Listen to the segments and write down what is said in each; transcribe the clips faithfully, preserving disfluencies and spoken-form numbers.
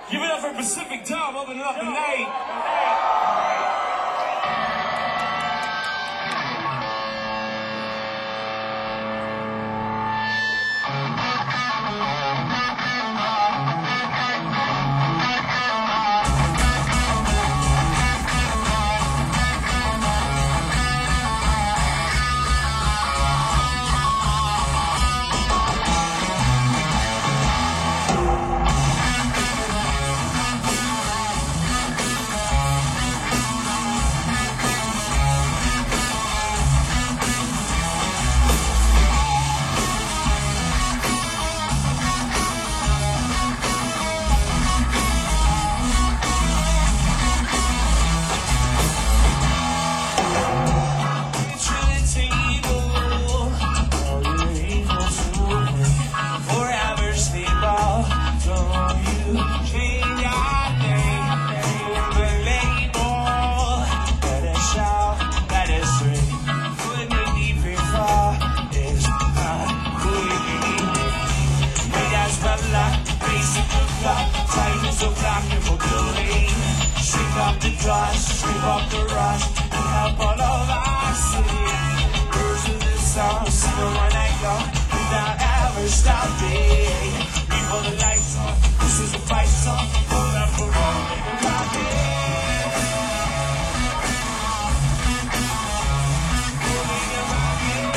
Give it up for Pacific Tom opening up the night. The dust, strip off the rust, and help all of our city. Birds of the sun, sing when I go, without ever stopping. Before the lights on, this is a fight song, hold up for rolling and rocking. Rolling and rocking.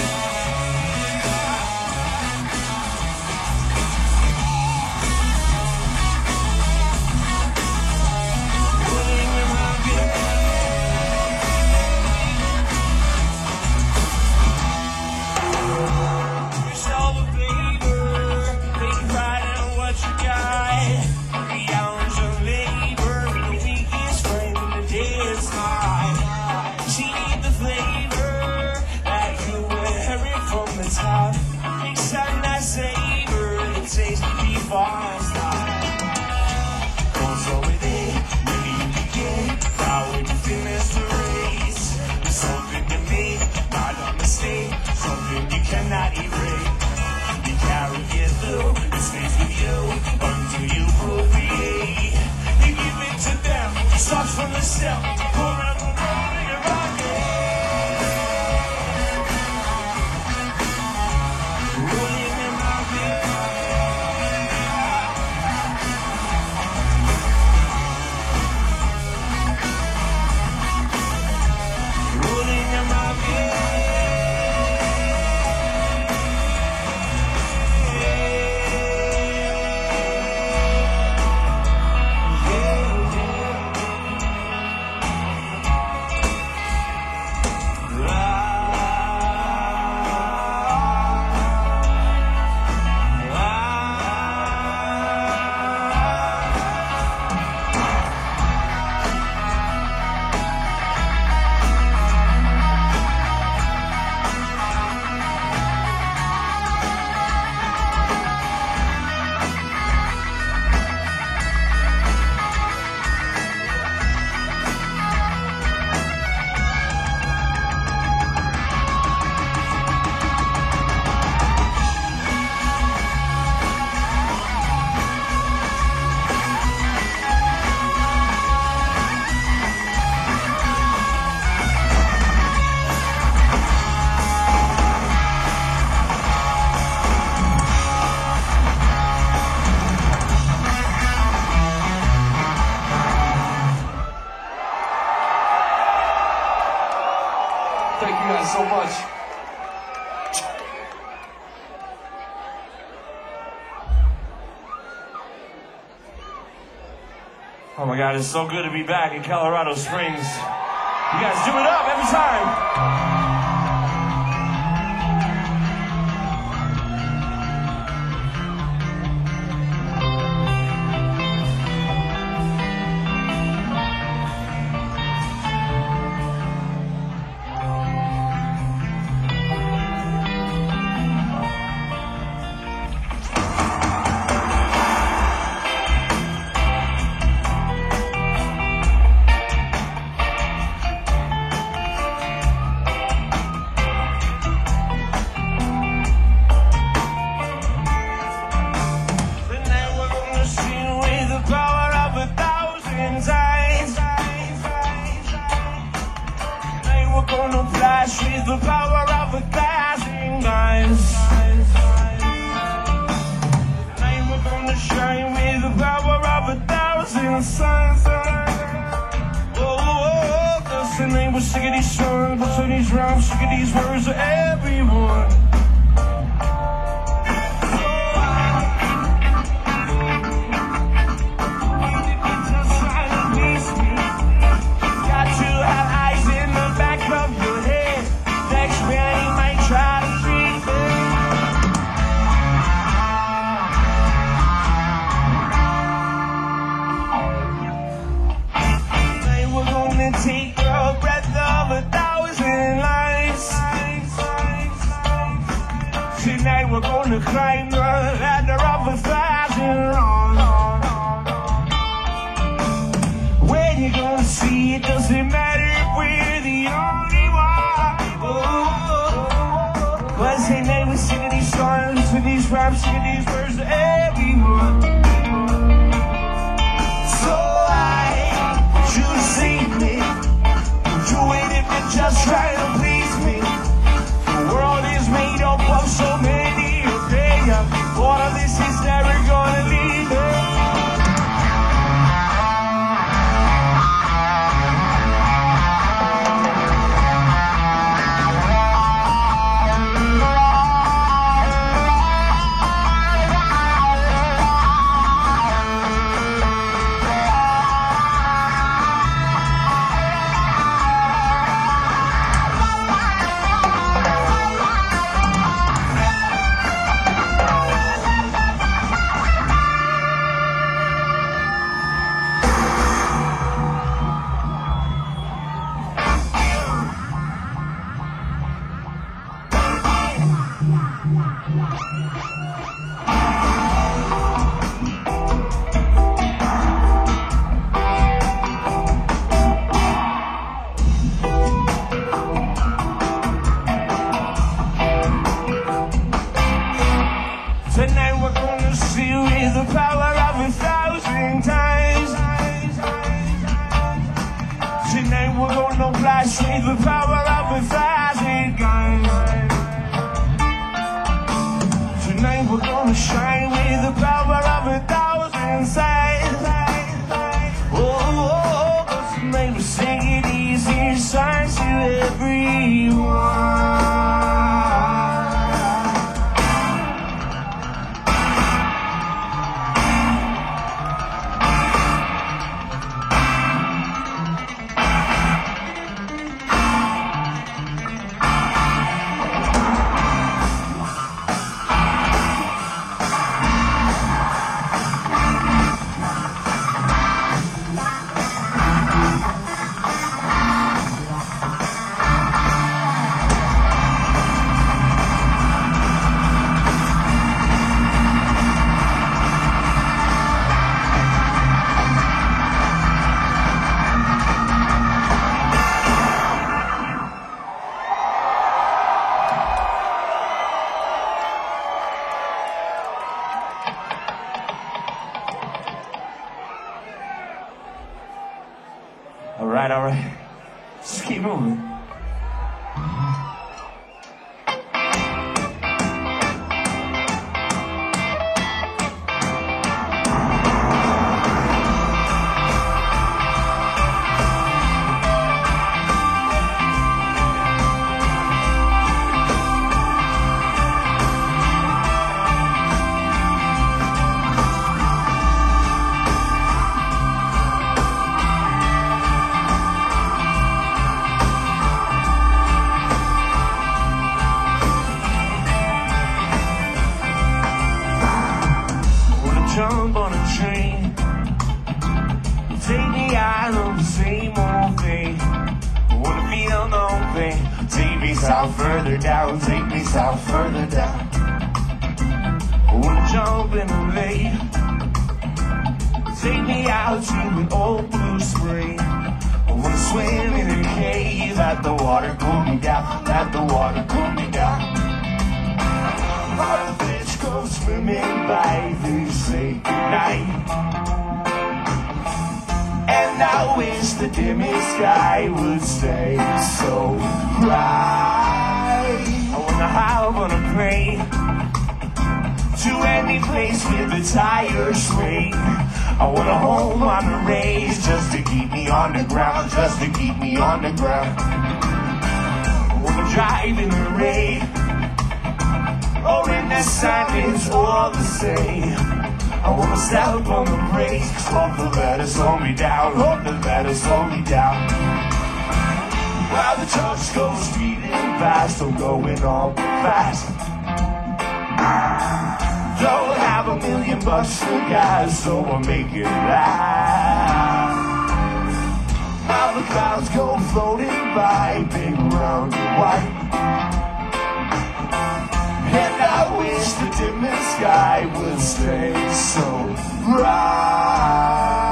Something you cannot erase. You carry it through, it stays with you until you procreate. You give it to them, it starts from the step, forever rolling and rocking. Rolling and rocking. Rolling and rocking. Thank you guys so much. Oh my God, it's so good to be back in Colorado Springs. You guys do it up every time. flash with the power of a thousand guns. Tonight we're gonna shine with the power of a thousand suns. Oh, oh, oh, cause tonight we're sick of these songs, we're sick of these rhymes, sick of these words of everyone. Take the breath of a thousand lives. Tonight we're gonna climb the ladder of a thousand rungs. When you're gonna see it, doesn't matter if we're the only one. Oh, cause tonight we're singing these songs, with these raps, singing these words to everyone. So I want you to see me. Do it if you're just trying to please me. The world is made up of so many opinions. All of this is never gonna leave me. Tonight we're gonna see with the power of a thousand times. Tonight we're gonna blast with the power of a thousand guns. Tonight we're gonna shine with the power of a thousand sides. Oh, oh, oh, cause tonight we're singing easy signs to everyone. All right, all right. Just keep moving. Jump on a train, take me out of the same old thing. I wanna feel no pain. Take me south further down, take me south further down. I wanna jump in the lake, take me out to an old blue spring. I wanna swim in a cave, let the water cool me down, let the water cool me down. All the fish go swimming by, they say goodnight. And I wish the dimmest sky would stay so bright. I wanna hop on a plane to any place with the tires swing. I want a home on the range just to keep me on the ground, just to keep me on the ground. I wanna drive in the rain or in the sun, it's all the same. I wanna step on the brakes, hope the letter slow me down, hope the letter slow me down. While the trucks go speeding fast, I'm going all fast. Don't have a million bucks for gas, so I'll make it last. While the clouds go floating by, big round and white. And I wish the dimmest sky would stay so bright.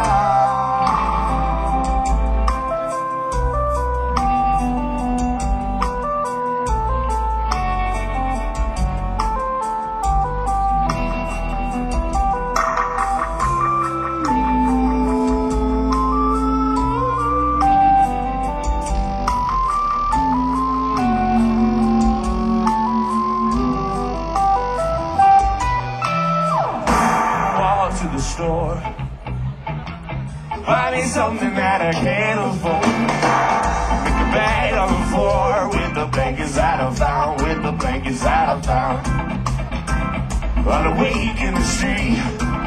To the store, buy me something that I can't afford. Make a bed on the floor with the blankets that I found, with the blankets that I found. On the wake in the street,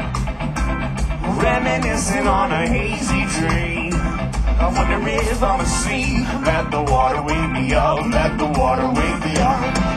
reminiscing on a hazy dream. I wonder if I'm asleep. Let the water wake me up, let the water wake me up.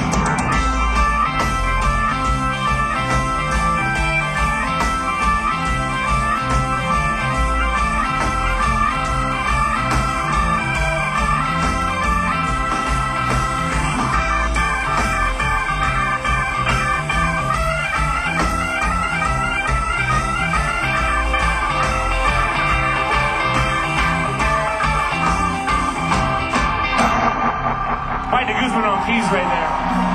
Mike de Guzman on keys right there.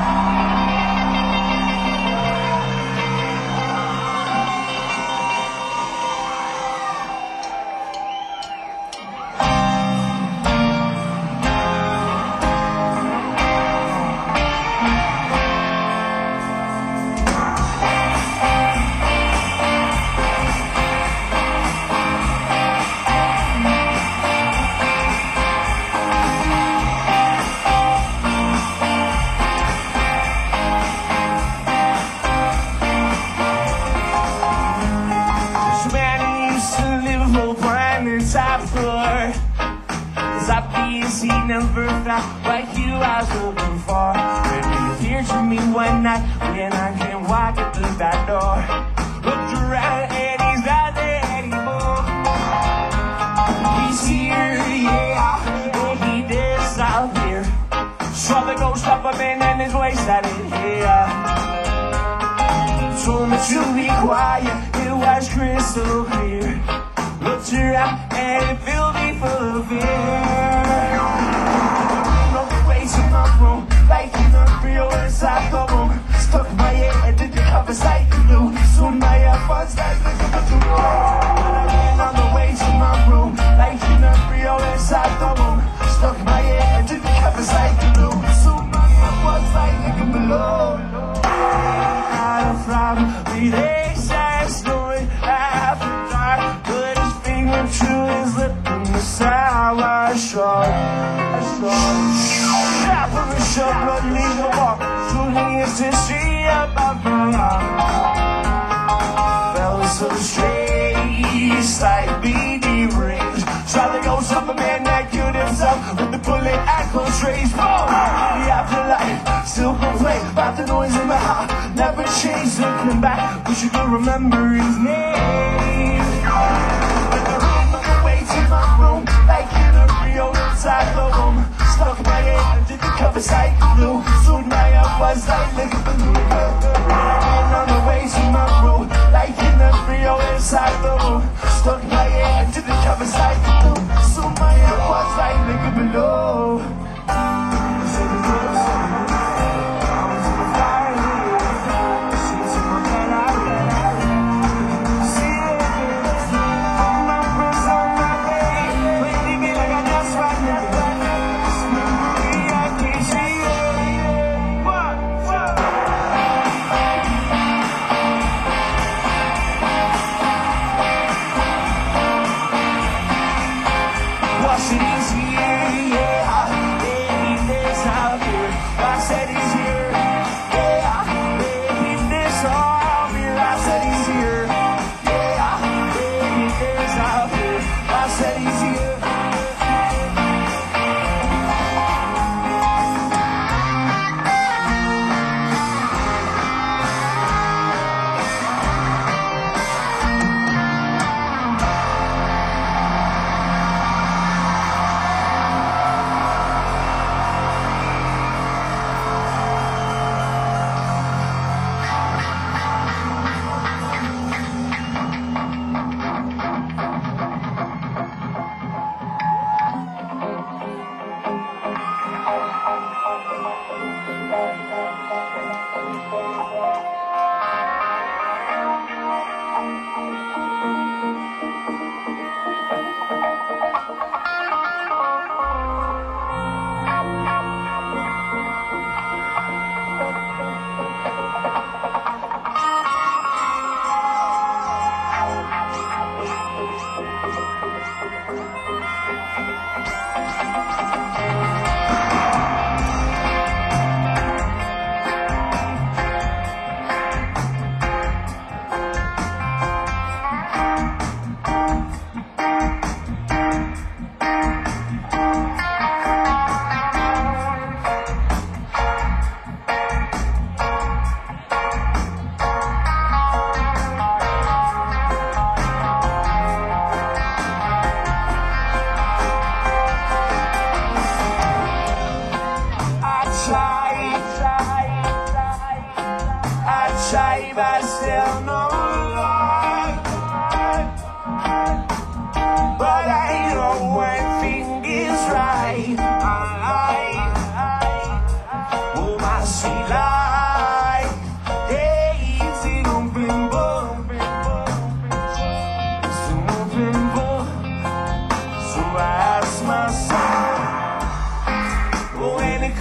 Top floor, cause obviously never felt like you I was looking for. When you appeared to me one night when I can't walk it through that door. Looked around and he's not there anymore. He's here, yeah, and he disappeared. Saw the ghost of a man and his waist out in here. Told me to be quiet, it was crystal clear. Looked around and it filled me full of fear. On the way to my room, like in the real inside the room. Stuck my head into the covers like glue. Soon my AirPods like the computer. But I ran on the way to my room, like in the real inside the room. Stuck my head into the covers like glue. Soon my AirPods like the computer. Had a problem with a sex story after dark. To his lip in the sour shot. Stop on the shop, blood leave the walk. Shooting is to see about my life. Fell so straight, like B D rings. Tried to go up a man that killed himself with the bullet ankle trace. Oh, the afterlife, still complain about the noise in my heart. Never changed, looking back, wish you could remember his name. My room, like in a Rio inside the room. Stuck my head into the covers like glue. Soon my AirPods like liquor blue. And on the way to my room, like in a Rio inside the room. Stuck my head into the covers like glue. Soon my AirPods like liquor below.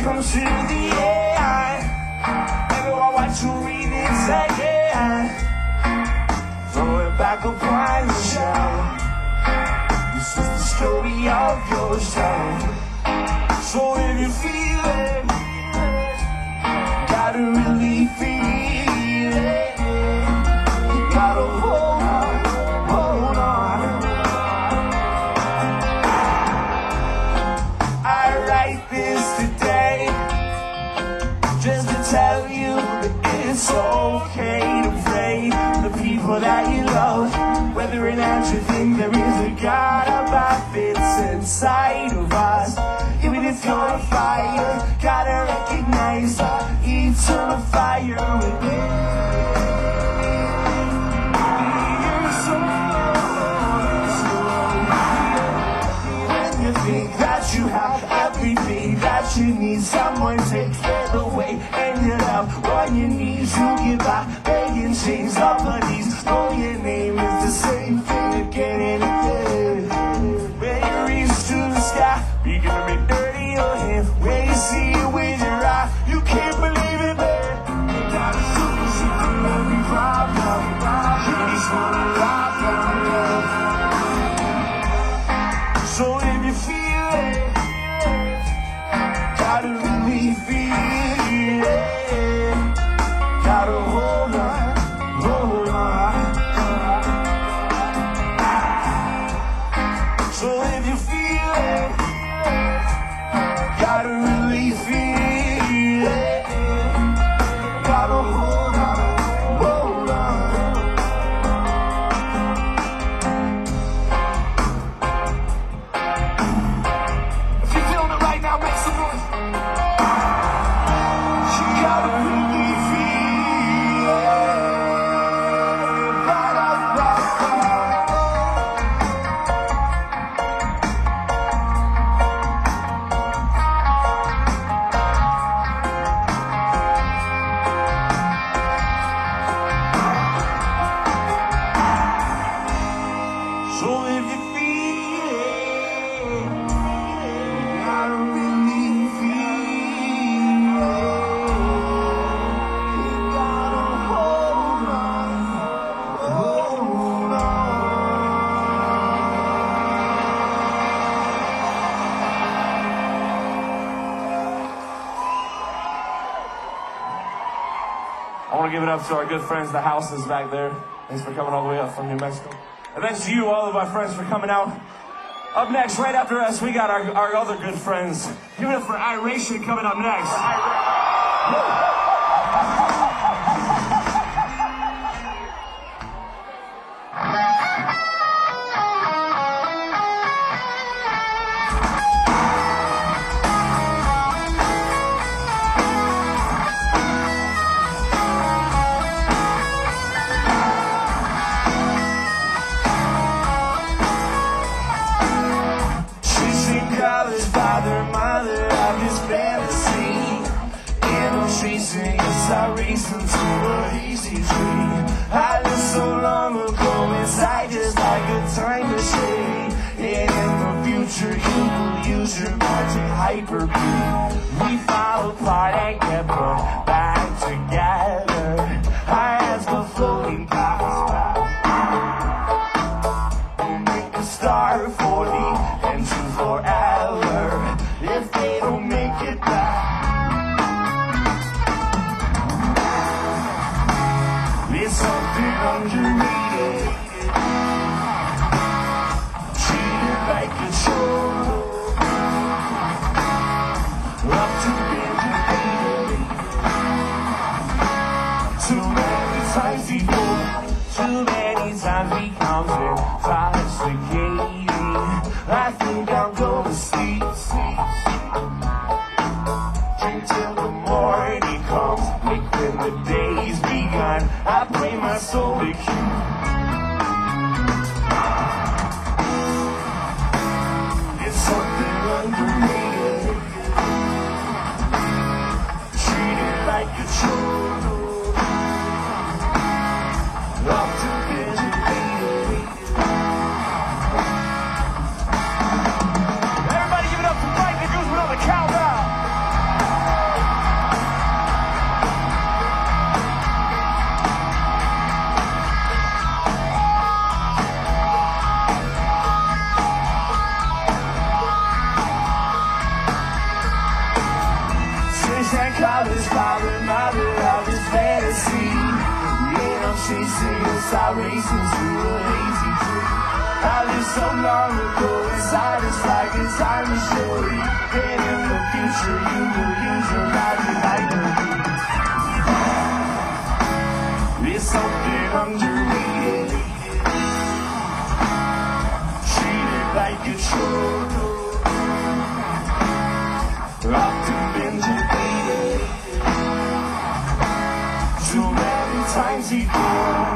comes to the end, everyone wants to read it again. Throw it back upon the shelf. This is the story of your soul. So if you feel it, gotta really feel it. You gotta hold on, hold on. I write this today just to tell you that it's okay to pray the people that you love. Whether or not you think there is a God above, it's inside of us. Even if you're a fighter, gotta recognize the eternal fire within your soul. When you think that you have everything that you need, someone takes it away, and you love on your knees. You give up, begging chains up police. Know your name is the same thing again and again. When you reach to the sky, you gonna be dirty your hand. When you see it with your eye, you can't believe it, man. You got a solution to every problem. You just wanna rock on love. So if you feel it, gotta really feel it. Gotta hold on, hold on. So if you feel it, gotta really feel it. Gotta hold on, hold on. If you're feeling it right now, make some noise. You gotta really feel it. Gotta rock on. So if you feel it, gotta really feel it. You gotta hold on, hold on. I want to give it up to our good friends, the Houses back there. Thanks for coming all the way up from New Mexico. And thanks to you, all of our friends, for coming out. Up next, right after us, we got our, our other good friends. Give it up for Iration coming up next. Chasing colors, father, mother of this fantasy. And I'm chasing, yes, I race into a hazy dream. I lived so long ago inside just like a time machine. And in the future you will use your magic hyper beam. We fall apart and get put back together. Our hands go floating past. Make a star for the and to forever. If they don't make it back, there's something underneath it. Treated like a chore. Up to being defeated. Too many times before. Too many times we come intoxicating. I think I'm gonna sleep, sleep, sleep. Drink till the morning comes, wake when the day's begun. I pray my soul to keep. It's something underrated. Treated like a chore. Up to educated. Everybody give it up for Mike and Guzman on the countdown. chasing us, I race into a hazy dream. I lived so long ago inside us like a time machine. And in the future you will use your magic like a bee. It's something underrated, treated like a chore. Often been defeated too many times before.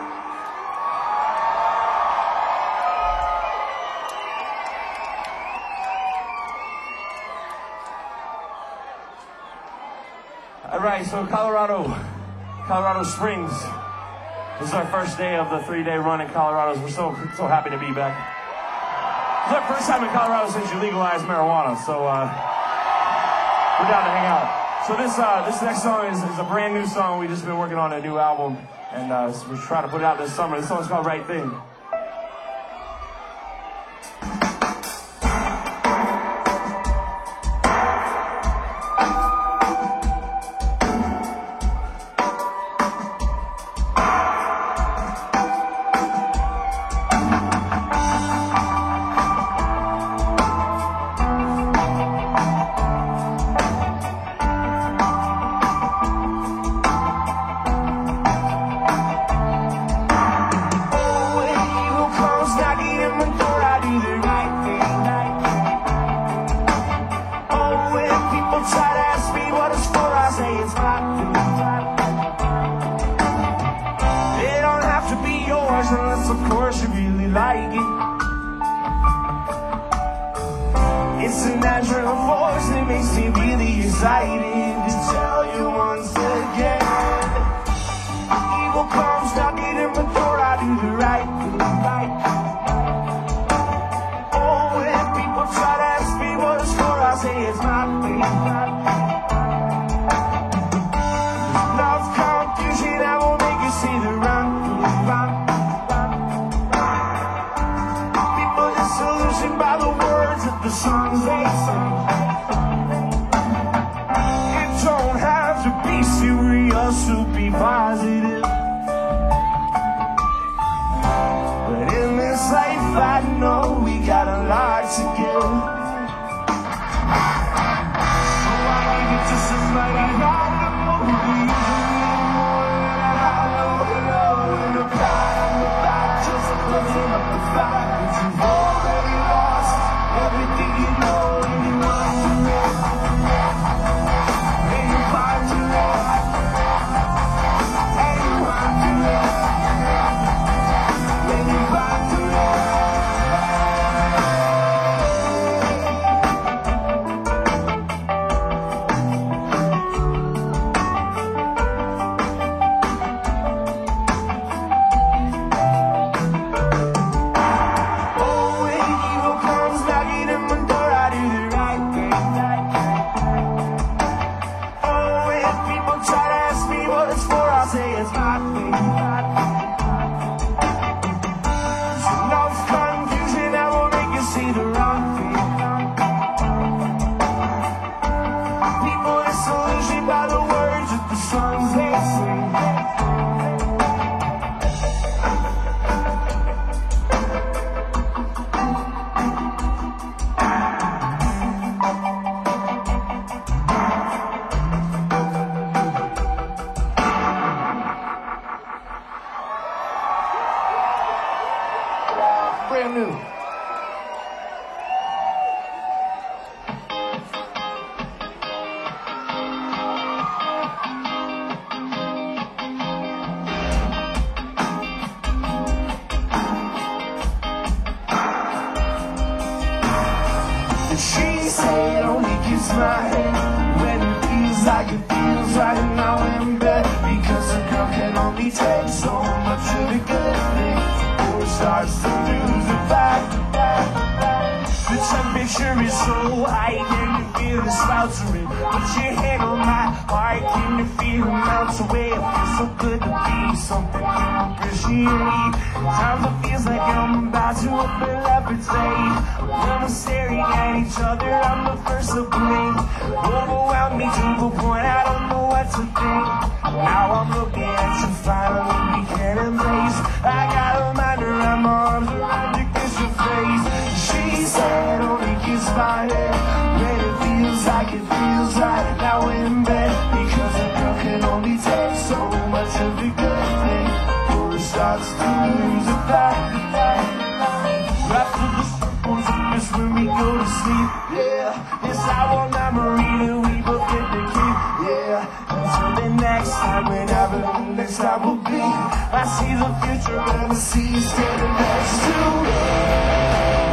All right, so Colorado, Colorado Springs. This is our first day of the three-day run in Colorado. We're so so happy to be back. This is our first time in Colorado since you legalized marijuana, so uh, we're down to hang out. So this uh, this next song is, is a brand new song. We've just been working on a new album, and uh, so we're trying to put it out this summer. This song's called Right Thing. Unless of course you really like it. It's a natural force that makes me really excited to tell you once again. Evil comes knocking at my door, I do the right thing, right. Oh, when people try to ask me what it's for, I say it's my thing, my thing. There's enough confusion, I won't make you see the wrong thing, wrong. By the words of the songs they sing. It don't have to be serious to be positive, but in this life I know we got a lot to give. So I give it to somebody I know who usually more than I know. Love in the back, in the back, just closing up the fact that you've already lost everything you know and you want to live. And you find to live. And you want to live. And you want to live. Brand new. She said only kiss my hand when it feels like it feels right now in bed, because a girl can only take so much of a good thing before it starts to lose it back. The temperature is so high and you feel it sweltering, but your head on my heart, can you feel it melt away? It feels so good to be something you appreciate. Times it feels like I'm about to open everything. When we're staring at each other, I'm the first to blink. Overwhelm me to the point I don't know what to think. Now I'm looking at you, finally we can embrace. I got a mind around my arms around you, kiss your face. She said only kiss my head when it feels like it feels right. Now we're in bed because a girl can only take so much of the good thing before it starts to lose a fight. After the circles of this when we go to sleep, yeah, it's our memory that we both get to keep, yeah. Until the next time, whenever the next time will be, I see the future and the sea standing next to me.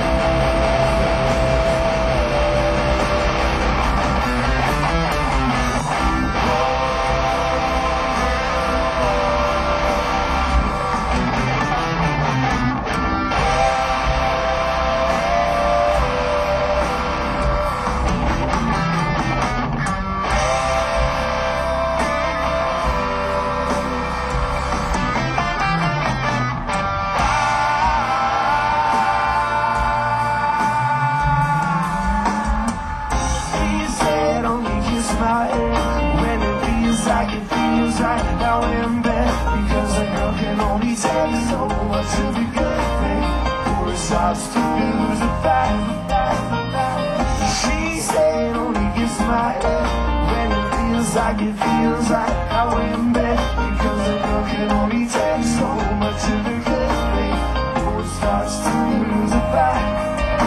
Starts to lose a fight. She said only kiss my head when it feels like it feels right. Now we're in bed because a girl can only take so much of a good thing before it starts to lose a fight.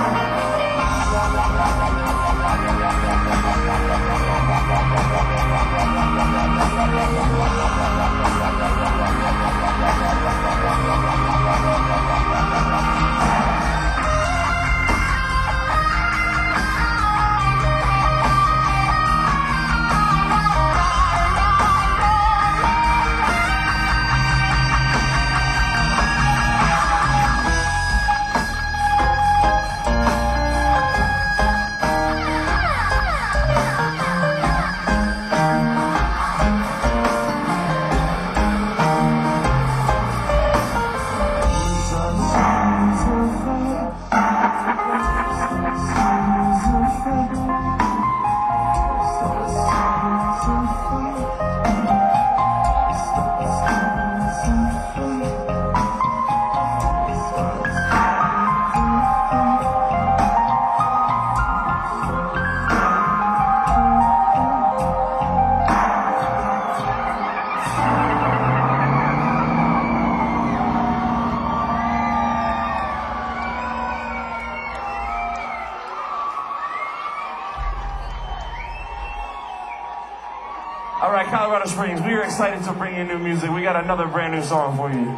All right, Colorado Springs, we are excited to bring you new music. We got another brand new song for you.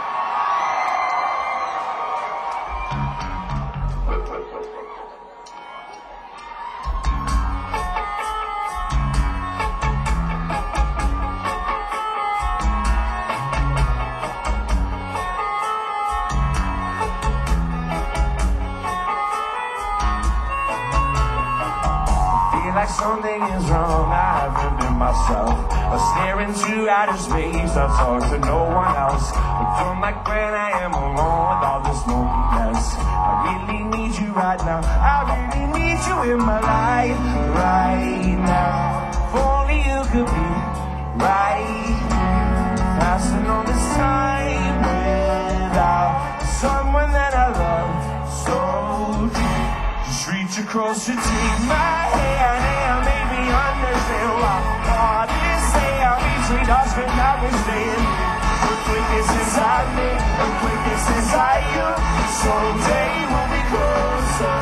Like something is wrong, I haven't been myself. I stare into outer space, I talk to no one else. I feel like when I am alone with all this loneliness. I really need you right now, I really need you in my life right now. If only you could be right here, passing all this time without someone that I love so deep. Just reach across to take my hand and make me understand why all this say I'll be between us but not withstand. Earthquake inside me, earthquake inside you. Someday we'll be closer.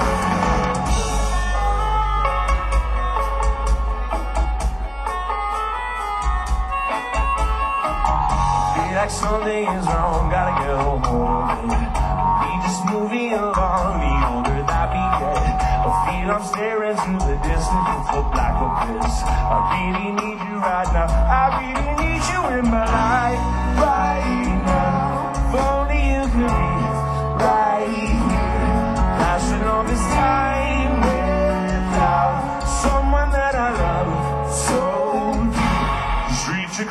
Feel like something is wrong, gotta get home. We just moving along, the older that we get. I feel I'm staring through the distance with the black abyss. I really need you right now, I really need you in my life right now. If only you could be right here, passing all this time without someone that I love so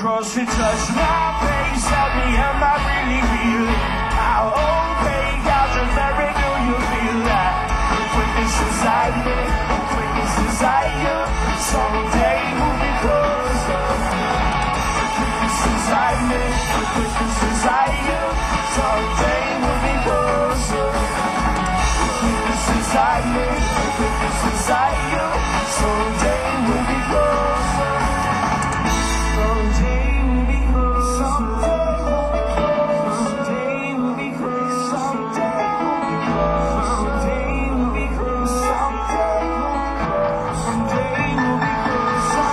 cross to touch my face. Tell me, am I really real? How opaque, how generic do you feel that? The quickness inside me, the quickness inside you. Someday we'll be closer. The quickness inside me, the quickness inside you. Someday we'll be closer. The quickness inside me, the quickness inside you. Someday we'll be closer. Someday we'll be closer. Someday we'll be closer. Someday we'll be closer. Someday we'll be closer.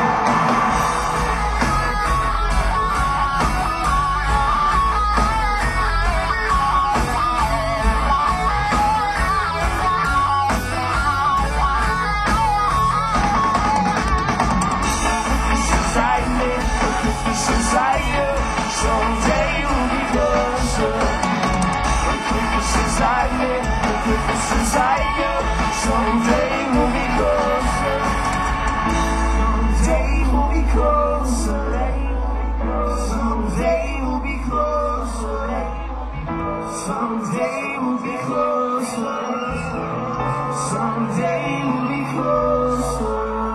Inside you, someday we'll be closer. The quickness inside me, the quickness inside you. Someday we'll be closer. Someday we'll be closer. Someday we'll be closer. Someday we'll be closer. Someday we'll be closer.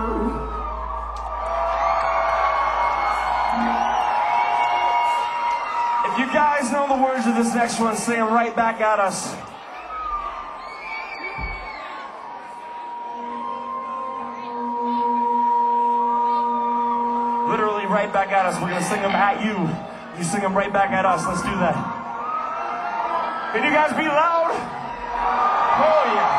You guys know the words of this next one, sing them right back at us. Literally right back at us. We're going to sing them at you. You sing them right back at us. Let's do that. Can you guys be loud? Oh, yeah.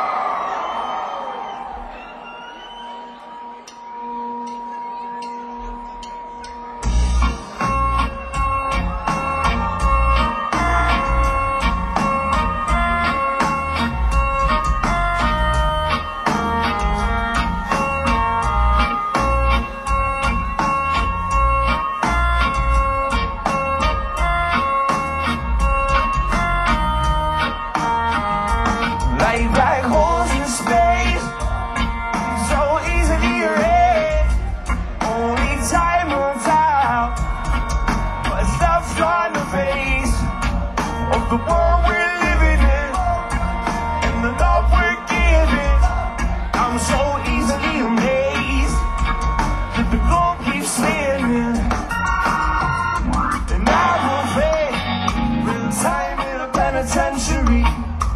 Black holes in space, so easily erased. Only time will tell what stuff's on the face of the world we're living in and the love we're giving. I'm so easily amazed that the globe keeps spinning, and I will fade with time in a penitentiary.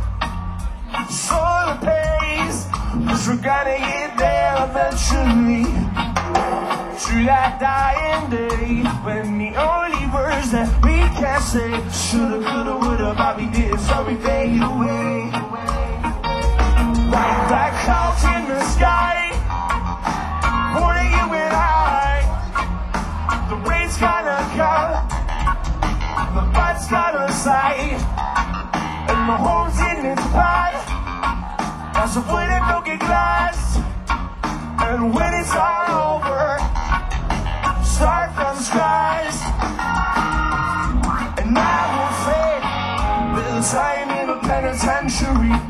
Solar pace, cause we're gonna get there eventually. To that dying day, when the only words that we can say shoulda, coulda, woulda, but we did, so we fade away. White black clouds in the sky, warning you and I. The rain's gonna come, the but's gonna sight, and the hole's in its pot. As a wood and broken glass, and when it's all over, start from scratch, and I will fade with time in a penitentiary.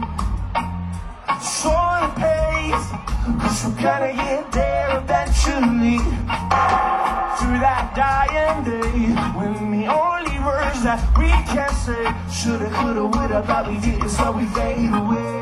Slow pace, cause we're gonna get there eventually. Through that dying day, when the only words that we can say shoulda, coulda, woulda, but we did, so we fade away.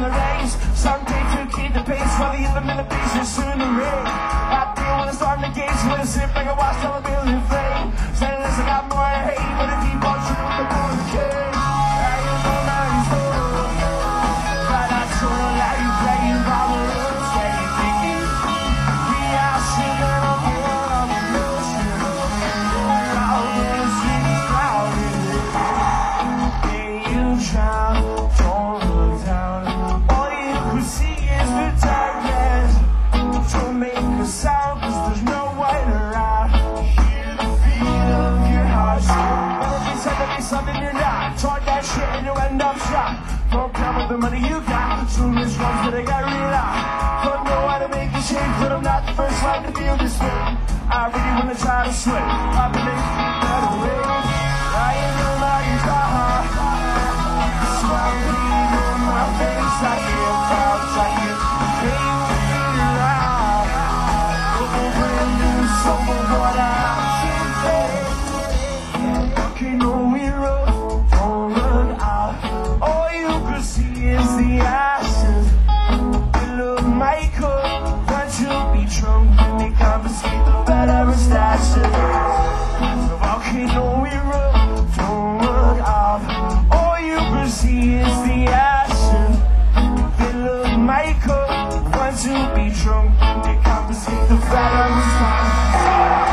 the race. Some day to keep the pace while the other in the base is soon to ring. I feel when it's starting to gaze, when I sit back and watch television flame. Saying this, I got more to hate, but if you want you with the boy the king. I ain't no nice fool, but I told her that you play you by the rules. Yeah, you think it? We are singing on the one on the ocean. Out in the city's crowded. Yeah, you try, don't look down. All you can see is the darkness. Don't make a sound, cause there's no way around. Hear the beat of your heart. Better be said to be something you're not. Talk that shit and you end up shot. Don't count with the money you got. Soon as drums that I got real out. Don't know how to make a change, but I'm not the first one to feel this way. I really wanna try to swim. I believe better way. I ain't nobody's heart. Smile bleed on my face. I can't crouch, I can't figure out. Over brand new song of what I can say. Okay, no mirror, don't look out. All you can see is the ashes. Below my coat, want to be drunk when they confiscate the better stashes. Volcano mirror, don't look out. All you can see is the ashes. Below my coat, want to be drunk when they confiscate the better stashes.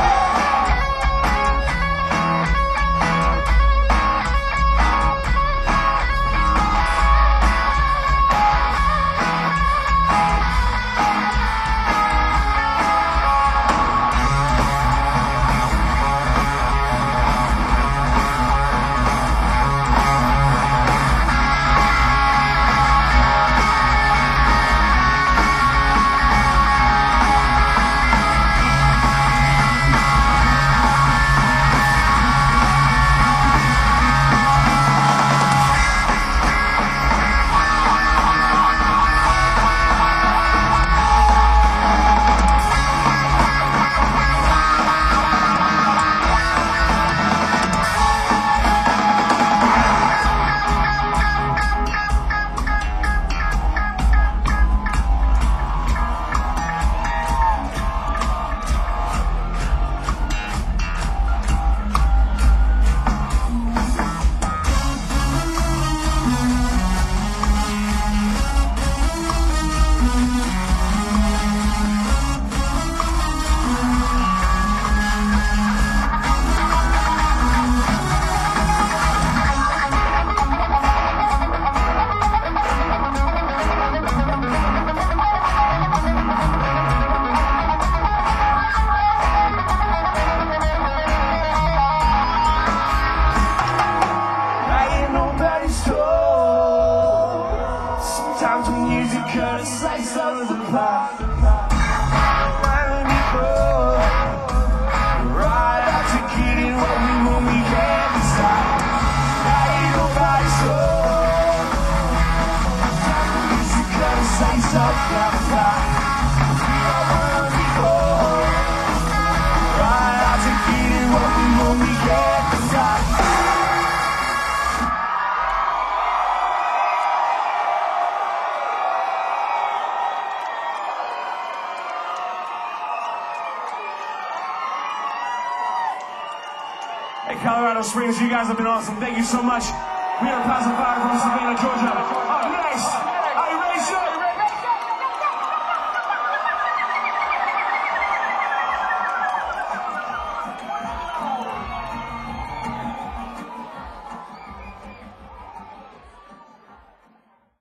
Sometimes when you do cut a slice out of the pie. Let me go right out to get it what we when we get inside. Now ain't nobody soul. Sometimes when you cut a slice out of the pie. Let me go right out to get it what we when we get inside. Hey, Colorado Springs, you guys have been awesome. Thank you so much. We are Pacifier from Savannah, Georgia. Up next.